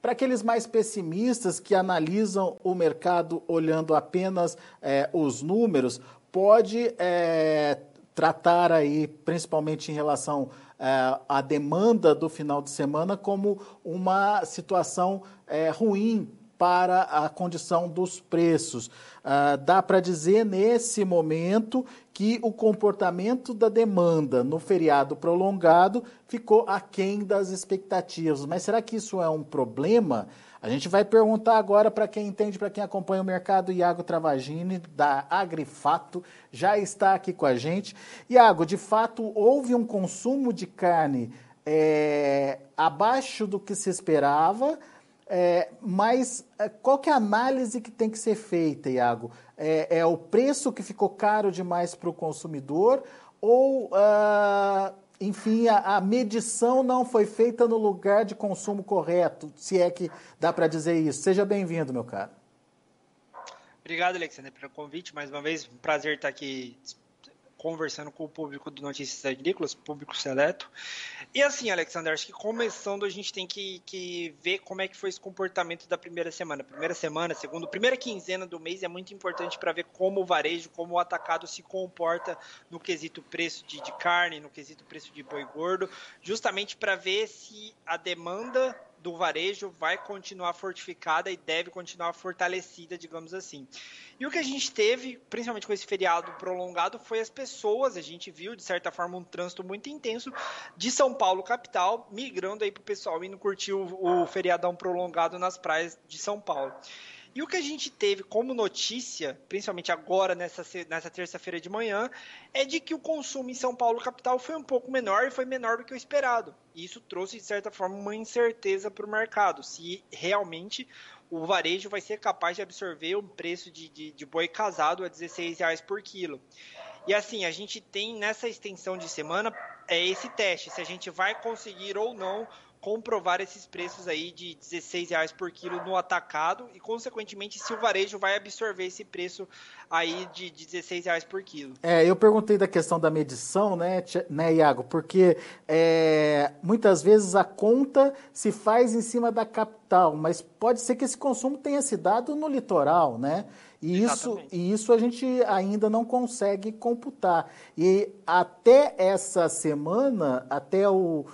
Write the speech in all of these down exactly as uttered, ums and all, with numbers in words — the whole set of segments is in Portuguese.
para aqueles mais pessimistas que analisam o mercado olhando apenas é, os números, pode é, tratar aí, principalmente em relação é, à demanda do final de semana, como uma situação é, ruim para a condição dos preços. Ah, dá para dizer, nesse momento, que o comportamento da demanda no feriado prolongado ficou aquém das expectativas. Mas será que isso é um problema? A gente vai perguntar agora para quem entende, para quem acompanha o mercado. Iago Travagini, da Agrifato, já está aqui com a gente. Iago, de fato, houve um consumo de carne é, abaixo do que se esperava. É, mas qual que é a análise que tem que ser feita, Iago? É, é o preço que ficou caro demais para o consumidor ou, ah, enfim, a, a medição não foi feita no lugar de consumo correto, se é que dá para dizer isso? Seja bem-vindo, meu caro. Obrigado, Alexandre, pelo convite. Mais uma vez, um prazer estar aqui conversando com o público do Notícias Agrícolas, público seleto. E assim, Alexandre, acho que começando a gente tem que, que ver como é que foi esse comportamento da primeira semana. Primeira semana, segunda, primeira quinzena do mês é muito importante para ver como o varejo, como o atacado se comporta no quesito preço de, de carne, no quesito preço de boi gordo, justamente para ver se a demanda do varejo vai continuar fortificada e deve continuar fortalecida, digamos assim. E o que a gente teve, principalmente com esse feriado prolongado, foi as pessoas, a gente viu, de certa forma, um trânsito muito intenso de São Paulo, capital, migrando aí para o pessoal indo curtir o, o feriadão prolongado nas praias de São Paulo. E o que a gente teve como notícia, principalmente agora nessa, nessa terça-feira de manhã, é de que o consumo em São Paulo capital foi um pouco menor e foi menor do que o esperado. E isso trouxe, de certa forma, uma incerteza para o mercado, se realmente o varejo vai ser capaz de absorver um preço de, de, de boi casado a dezesseis reais por quilo. E assim, a gente tem nessa extensão de semana é esse teste, se a gente vai conseguir ou não comprovar esses preços aí de dezesseis reais por quilo no atacado e, consequentemente, se o varejo vai absorver esse preço aí de dezesseis reais por quilo. É, eu perguntei da questão da medição, né, né Iago, porque é, muitas vezes a conta se faz em cima da capital, mas pode ser que esse consumo tenha se dado no litoral, né? E isso, e isso a gente ainda não consegue computar. E até essa semana, até o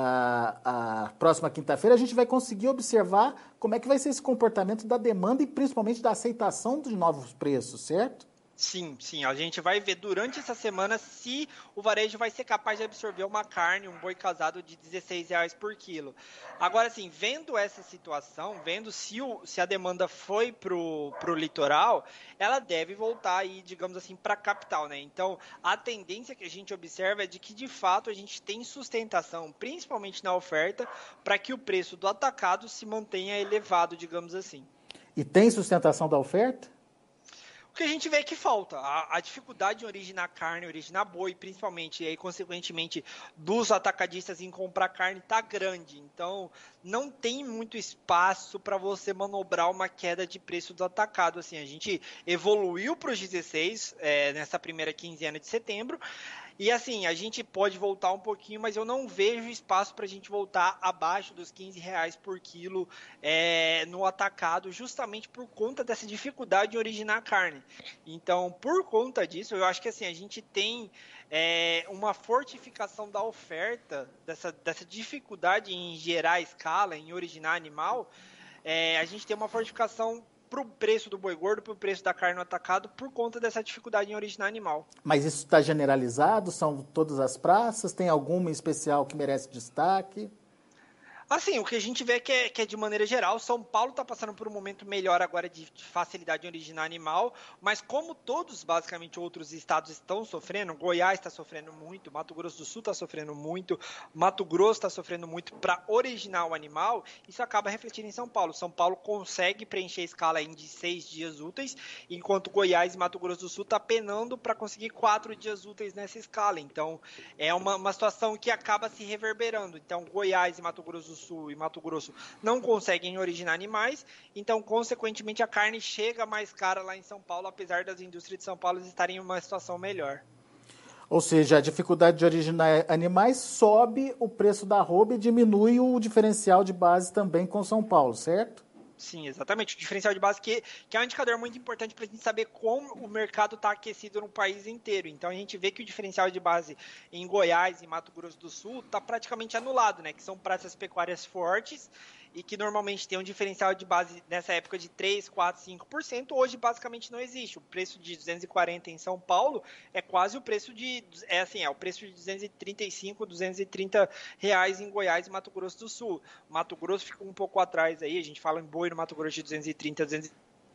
A, a próxima quinta-feira, a gente vai conseguir observar como é que vai ser esse comportamento da demanda e principalmente da aceitação dos novos preços, certo? Sim, sim. A gente vai ver durante essa semana se o varejo vai ser capaz de absorver uma carne, um boi casado de dezesseis reais por quilo. Agora, assim, vendo essa situação, vendo se, o, se a demanda foi pro, pro litoral, ela deve voltar aí, digamos assim, para a capital, né? Então, a tendência que a gente observa é de que, de fato, a gente tem sustentação, principalmente na oferta, para que o preço do atacado se mantenha elevado, digamos assim. E tem sustentação da oferta? O que a gente vê é que falta. A, a dificuldade em originar carne, originar boi, principalmente, e aí, consequentemente, dos atacadistas em comprar carne, está grande. Então, não tem muito espaço para você manobrar uma queda de preço do atacado. Assim, a gente evoluiu para os dezesseis é, nessa primeira quinzena de setembro. E assim, a gente pode voltar um pouquinho, mas eu não vejo espaço para a gente voltar abaixo dos quinze reais por quilo é, no atacado, justamente por conta dessa dificuldade em originar carne. Então, por conta disso, eu acho que assim, a gente tem é, uma fortificação da oferta, dessa, dessa dificuldade em gerar escala, em originar animal, é, a gente tem uma fortificação para o preço do boi gordo, para o preço da carne no atacado, por conta dessa dificuldade em originar animal. Mas isso está generalizado? São todas as praças? Tem alguma em especial que merece destaque? Assim, o que a gente vê é que é, que é de maneira geral, São Paulo está passando por um momento melhor agora de, de facilidade em originar animal, mas como todos, basicamente, outros estados estão sofrendo, Goiás está sofrendo muito, Mato Grosso do Sul está sofrendo muito, Mato Grosso está sofrendo muito para originar o animal, isso acaba refletindo em São Paulo. São Paulo consegue preencher a escala em de seis dias úteis, enquanto Goiás e Mato Grosso do Sul está penando para conseguir quatro dias úteis nessa escala. Então, é uma, uma situação que acaba se reverberando. Então, Goiás e Mato Grosso do Sul e Mato Grosso não conseguem originar animais, então, consequentemente, a carne chega mais cara lá em São Paulo, apesar das indústrias de São Paulo estarem em uma situação melhor. Ou seja, a dificuldade de originar animais sobe o preço da arroba e diminui o diferencial de base também com São Paulo, certo? Sim, exatamente. O diferencial de base que, que é um indicador muito importante para a gente saber como o mercado está aquecido no país inteiro. Então a gente vê que o diferencial de base em Goiás e Mato Grosso do Sul está praticamente anulado, né? Que são praças pecuárias fortes e que normalmente tem um diferencial de base nessa época de três, quatro, cinco por cento. Hoje basicamente não existe. O preço de duzentos e quarenta em São Paulo é quase o preço de é assim, é o preço de duzentos e trinta e cinco, duzentos e trinta reais em Goiás e Mato Grosso do Sul. Mato Grosso ficou um pouco atrás aí, a gente fala em boi no Mato Grosso de duzentos e trinta, duzentos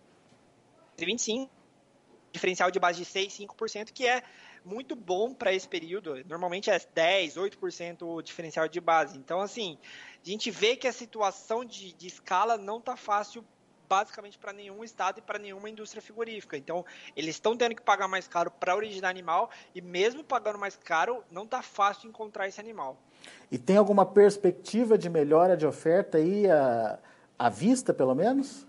e vinte e cinco, diferencial de base de seis, cinco por cento, que é muito bom para esse período. Normalmente é dez, oito por cento o diferencial de base. Então, assim, a gente vê que a situação de, de escala não está fácil basicamente para nenhum estado e para nenhuma indústria frigorífica. Então, eles estão tendo que pagar mais caro para originar animal e mesmo pagando mais caro, não está fácil encontrar esse animal. E tem alguma perspectiva de melhora de oferta aí à, à vista, pelo menos?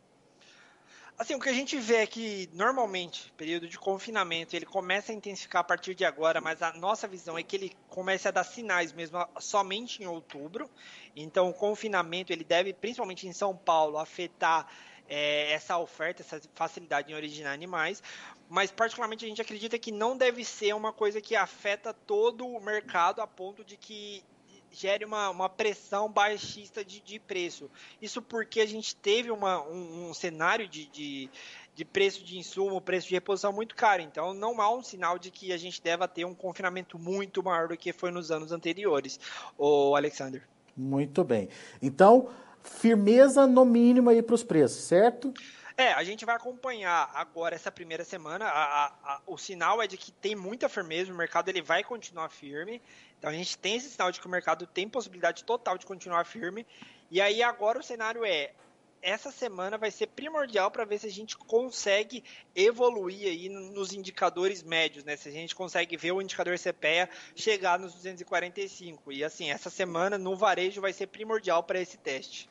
Assim, o que a gente vê é que, normalmente, período de confinamento, ele começa a intensificar a partir de agora, mas a nossa visão é que ele comece a dar sinais mesmo somente em outubro. Então, o confinamento, ele deve, principalmente em São Paulo, afetar é, essa oferta, essa facilidade em originar animais. Mas, particularmente, a gente acredita que não deve ser uma coisa que afeta todo o mercado a ponto de que gere uma, uma pressão baixista de, de preço. Isso porque a gente teve uma, um, um cenário de, de, de preço de insumo, preço de reposição muito caro. Então, não há um sinal de que a gente deva ter um confinamento muito maior do que foi nos anos anteriores, ô Alexander. Muito bem. Então, firmeza no mínimo aí para os preços, certo? É, a gente vai acompanhar agora essa primeira semana. A, a, a, o sinal é de que tem muita firmeza, o mercado ele vai continuar firme. Então a gente tem esse sinal de que o mercado tem possibilidade total de continuar firme. E aí agora o cenário é, essa semana vai ser primordial para ver se a gente consegue evoluir aí nos indicadores médios, né? Se a gente consegue ver o indicador C P E A chegar nos duzentos e quarenta e cinco. E assim, essa semana no varejo vai ser primordial para esse teste.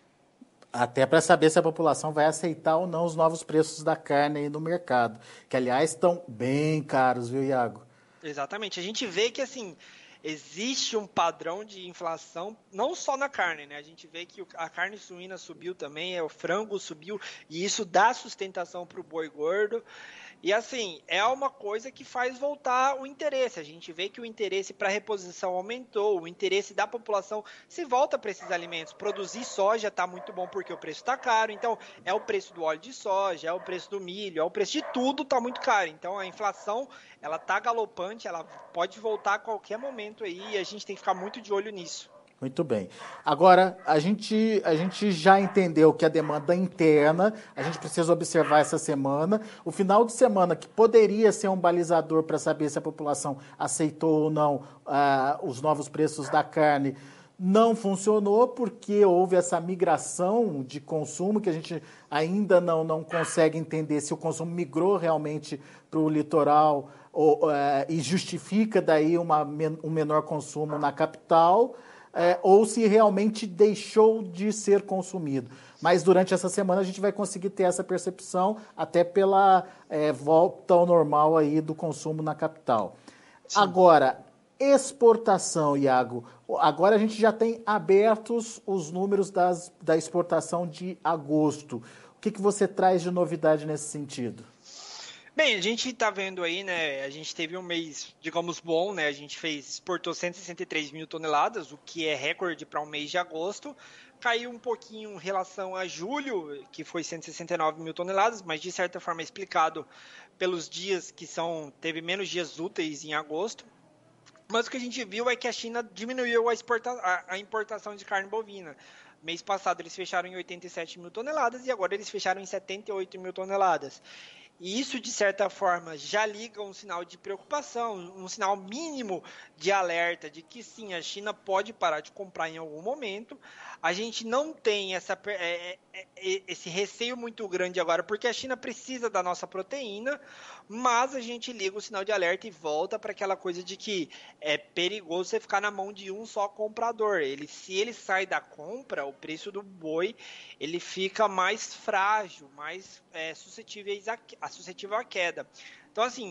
Até para saber se a população vai aceitar ou não os novos preços da carne aí no mercado, que aliás estão bem caros, viu, Iago? Exatamente. A gente vê que assim existe um padrão de inflação não só na carne, né? A gente vê que a carne suína subiu também, o frango subiu e isso dá sustentação para o boi gordo. E assim, é uma coisa que faz voltar o interesse. A gente vê que o interesse para reposição aumentou, o interesse da população se volta para esses alimentos. Produzir soja está muito bom porque o preço está caro, então é o preço do óleo de soja, é o preço do milho, é o preço de tudo está muito caro. Então a inflação ela está galopante, ela pode voltar a qualquer momento aí e a gente tem que ficar muito de olho nisso. Muito bem. Agora, a gente, a gente já entendeu que a demanda interna, a gente precisa observar essa semana. O final de semana, que poderia ser um balizador para saber se a população aceitou ou não ah, os novos preços da carne, não funcionou porque houve essa migração de consumo que a gente ainda não, não consegue entender se o consumo migrou realmente para o litoral ou, eh, e justifica daí uma, um menor consumo na capital. É, ou se realmente deixou de ser consumido. Mas durante essa semana a gente vai conseguir ter essa percepção até pela é, volta ao normal aí do consumo na capital. Sim. Agora, exportação, Iago. Agora a gente já tem abertos os números das, da exportação de agosto. O que, que você traz de novidade nesse sentido? Bem, a gente está vendo aí, né? A gente teve um mês, digamos, bom, né? A gente fez, exportou cento e sessenta e três mil toneladas, o que é recorde para um mês de agosto. Caiu um pouquinho em relação a julho, que foi cento e sessenta e nove mil toneladas, mas de certa forma é explicado pelos dias que são, teve menos dias úteis em agosto. Mas o que a gente viu é que a China diminuiu a, exporta, a, a importação de carne bovina. Mês passado eles fecharam em oitenta e sete mil toneladas e agora eles fecharam em setenta e oito mil toneladas. E isso, de certa forma, já liga um sinal de preocupação, um sinal mínimo de alerta de que sim, a China pode parar de comprar em algum momento. A gente não tem essa, é, é, é, esse receio muito grande agora, porque a China precisa da nossa proteína, mas a gente liga o sinal de alerta e volta para aquela coisa de que é perigoso você ficar na mão de um só comprador. Ele, se ele sai da compra, o preço do boi ele fica mais frágil, mais é, suscetível a suscetível à queda. Então, assim,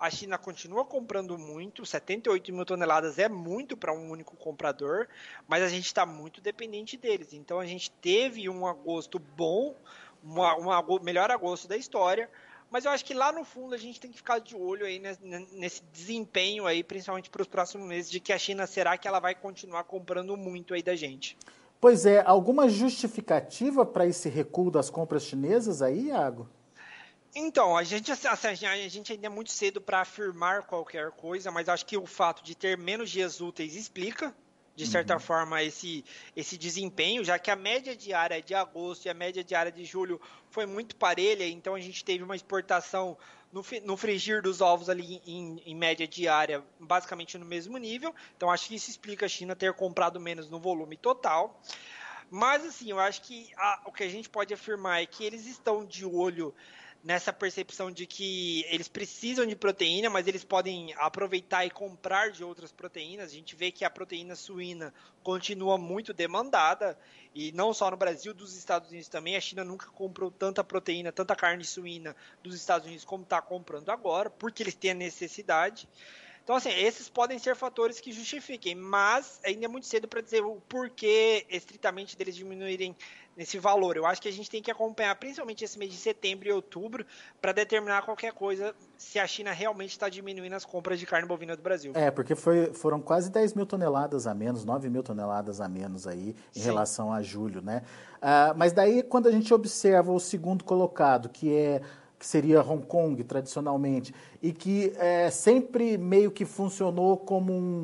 A China continua comprando muito, setenta e oito mil toneladas é muito para um único comprador, mas a gente está muito dependente deles. Então a gente teve um agosto bom, uma, uma melhor agosto da história, mas eu acho que lá no fundo a gente tem que ficar de olho aí nesse, nesse desempenho aí, principalmente para os próximos meses, de que a China, será que ela vai continuar comprando muito aí da gente? Pois é, alguma justificativa para esse recuo das compras chinesas aí, Iago? Então, a gente, assim, a gente ainda é muito cedo para afirmar qualquer coisa, mas acho que o fato de ter menos dias úteis explica, de certa uhum. forma, esse, esse desempenho, já que a média diária de agosto e a média diária de julho foi muito parelha, então a gente teve uma exportação no, no frigir dos ovos ali em, em média diária, basicamente no mesmo nível. Então, acho que isso explica a China ter comprado menos no volume total. Mas, assim, eu acho que a, o que a gente pode afirmar é que eles estão de olho nessa percepção de que eles precisam de proteína, mas eles podem aproveitar e comprar de outras proteínas. A gente vê que a proteína suína continua muito demandada, e não só no Brasil, dos Estados Unidos também. A China nunca comprou tanta proteína, tanta carne suína dos Estados Unidos como está comprando agora, porque eles têm a necessidade. Então, assim, esses podem ser fatores que justifiquem, mas ainda é muito cedo para dizer o porquê estritamente deles diminuírem nesse valor. Eu acho que a gente tem que acompanhar principalmente esse mês de setembro e outubro para determinar qualquer coisa, se a China realmente está diminuindo as compras de carne bovina do Brasil. É, porque foi, foram quase dez mil toneladas a menos, nove mil toneladas a menos aí em Sim. relação a julho, né? Ah, mas daí, quando a gente observa o segundo colocado, que é que seria Hong Kong, tradicionalmente, e que é, sempre meio que funcionou como um,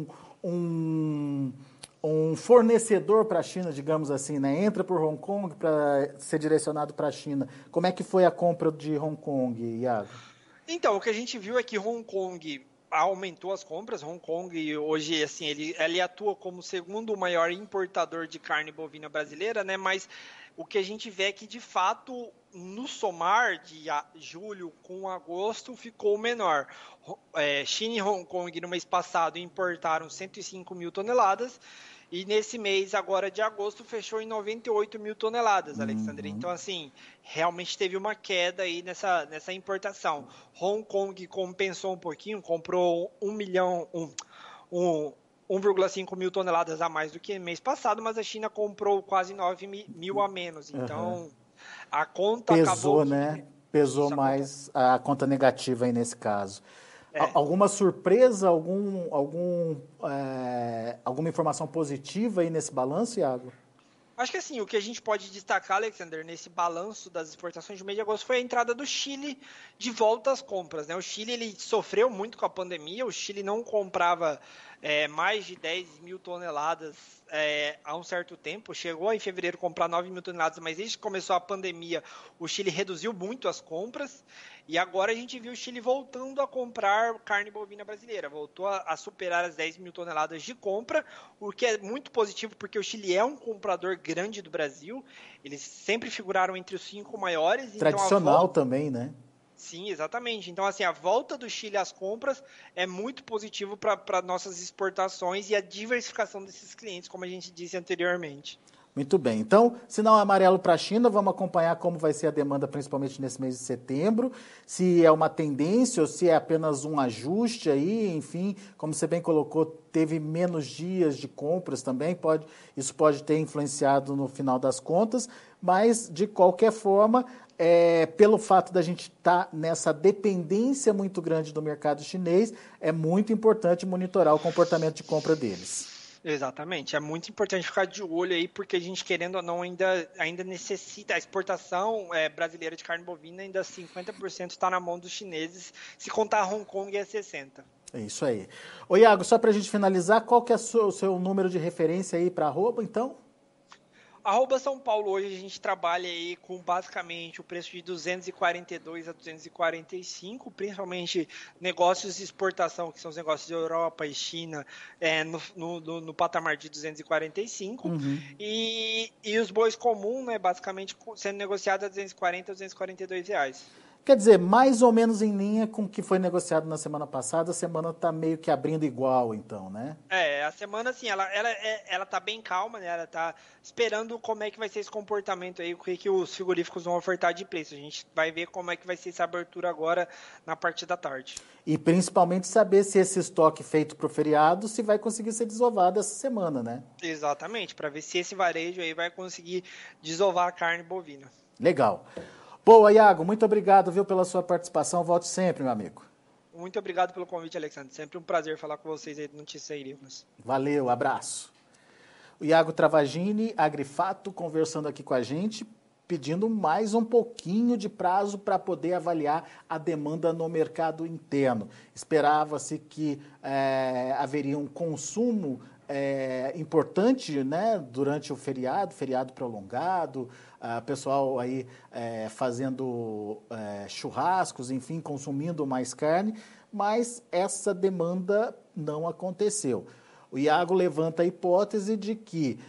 um, um fornecedor para a China, digamos assim, né? Entra por Hong Kong para ser direcionado para a China. Como é que foi a compra de Hong Kong, Iago? Então, o que a gente viu é que Hong Kong aumentou as compras. Hong Kong hoje, assim, ele, ele atua como o segundo maior importador de carne bovina brasileira, né? Mas o que a gente vê é que, de fato, no somar de julho com agosto, ficou menor. É, China e Hong Kong, no mês passado, importaram cento e cinco mil toneladas, e nesse mês, agora de agosto, fechou em noventa e oito mil toneladas, Alexandre. Uhum. Então, assim, realmente teve uma queda aí nessa, nessa importação. Hong Kong compensou um pouquinho, comprou um milhão, um, um, um vírgula cinco mil toneladas a mais do que mês passado, mas a China comprou quase nove mil a menos. Então, uhum. a conta Pesou, acabou... né? Pesou Isso, mais a conta... a conta negativa aí nesse caso. É. Alguma surpresa, algum, algum, é, alguma informação positiva aí nesse balanço, Iago? Acho que assim, o que a gente pode destacar, Alexander, nesse balanço das exportações de mês de agosto foi a entrada do Chile de volta às compras, né? O Chile ele sofreu muito com a pandemia, o Chile não comprava é, mais de dez mil toneladas é, há um certo tempo, chegou em fevereiro a comprar nove mil toneladas, mas desde que começou a pandemia, o Chile reduziu muito as compras, e agora a gente viu o Chile voltando a comprar carne bovina brasileira, voltou a, a superar as dez mil toneladas de compra, o que é muito positivo, porque o Chile é um comprador grande do Brasil, eles sempre figuraram entre os cinco maiores. Tradicional então a volta... também, né? Sim, exatamente. Então, assim, a volta do Chile às compras é muito positivo para nossas exportações e a diversificação desses clientes, como a gente disse anteriormente. Muito bem. Então, sinal amarelo para a China, vamos acompanhar como vai ser a demanda, principalmente nesse mês de setembro, se é uma tendência ou se é apenas um ajuste aí, enfim, como você bem colocou, teve menos dias de compras também, pode, isso pode ter influenciado no final das contas, mas, de qualquer forma, é, pelo fato da gente estar tá nessa dependência muito grande do mercado chinês, é muito importante monitorar o comportamento de compra deles. Exatamente, é muito importante ficar de olho aí, porque a gente, querendo ou não, ainda, ainda necessita, a exportação é, brasileira de carne bovina, ainda cinquenta por cento está na mão dos chineses, se contar Hong Kong é sessenta por cento. É isso aí. Ô Iago, só para a gente finalizar, qual que é o seu número de referência aí para arroba, então? Arroba São Paulo, hoje a gente trabalha aí com basicamente o preço de duzentos e quarenta e dois a duzentos e quarenta e cinco, principalmente negócios de exportação, que são os negócios de Europa e China, é, no, no, no patamar de duzentos e quarenta e cinco, uhum. e, e os bois comuns, né, basicamente sendo negociados a duzentos e quarenta a duzentos e quarenta e dois reais. Quer dizer, mais ou menos em linha com o que foi negociado na semana passada, a semana está meio que abrindo igual, então, né? É, a semana, assim, ela, ela, é- ela tá bem calma, né? Ela tá esperando como é que vai ser esse comportamento aí, o que, que os frigoríficos vão ofertar de preço. A gente vai ver como é que vai ser essa abertura agora na parte da tarde. E principalmente saber se esse estoque feito para o feriado, se vai conseguir ser desovado essa semana, né? Exatamente, para ver se esse varejo aí vai conseguir desovar a carne bovina. Legal. Boa, Iago, muito obrigado, viu, pela sua participação. Volte sempre, meu amigo. Muito obrigado pelo convite, Alexandre. Sempre um prazer falar com vocês aí do Notícias Agrícolas. Valeu, abraço. O Iago Travagini, Agrifato, conversando aqui com a gente, pedindo mais um pouquinho de prazo para poder avaliar a demanda no mercado interno. Esperava-se que é, haveria um consumo é, importante, né, durante o feriado, feriado prolongado, a pessoal aí é, fazendo é, churrascos, enfim, consumindo mais carne, mas essa demanda não aconteceu. O Iago levanta a hipótese de que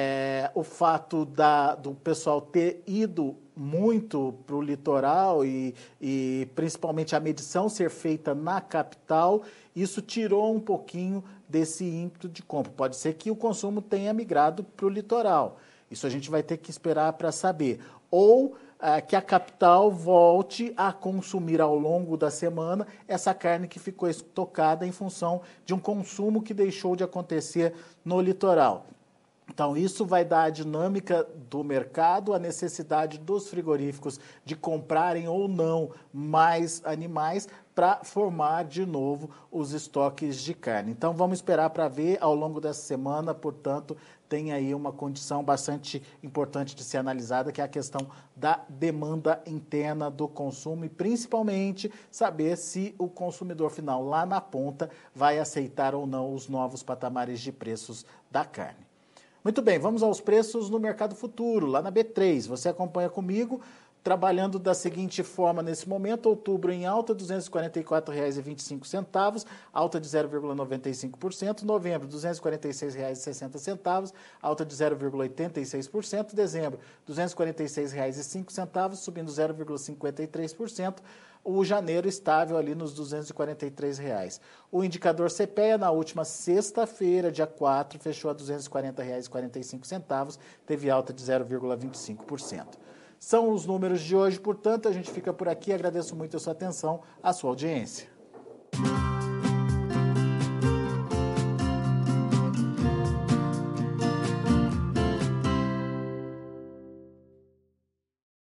é, o fato da, do pessoal ter ido muito para o litoral e, e principalmente a medição ser feita na capital, isso tirou um pouquinho desse ímpeto de compra. Pode ser que o consumo tenha migrado para o litoral. Isso a gente vai ter que esperar para saber. Ou ah, que a capital volte a consumir ao longo da semana essa carne que ficou estocada em função de um consumo que deixou de acontecer no litoral. Então, isso vai dar a dinâmica do mercado, a necessidade dos frigoríficos de comprarem ou não mais animais para formar de novo os estoques de carne. Então, vamos esperar para ver ao longo dessa semana, portanto, tem aí uma condição bastante importante de ser analisada, que é a questão da demanda interna do consumo e, principalmente, saber se o consumidor final lá na ponta vai aceitar ou não os novos patamares de preços da carne. Muito bem, vamos aos preços no mercado futuro, lá na B três. Você acompanha comigo, trabalhando da seguinte forma nesse momento: outubro em alta, duzentos e quarenta e quatro reais e vinte e cinco centavos, alta de zero vírgula noventa e cinco por cento. Novembro, duzentos e quarenta e seis reais e sessenta centavos, alta de zero vírgula oitenta e seis por cento. Dezembro, duzentos e quarenta e seis reais e cinco centavos, subindo zero vírgula cinquenta e três por cento. O janeiro estável ali nos duzentos e quarenta e três reais. O indicador C P E A na última sexta-feira, dia quatro, fechou a duzentos e quarenta reais e quarenta e cinco centavos, teve alta de zero vírgula vinte e cinco por cento. São os números de hoje, portanto, a gente fica por aqui. Agradeço muito a sua atenção, a sua audiência.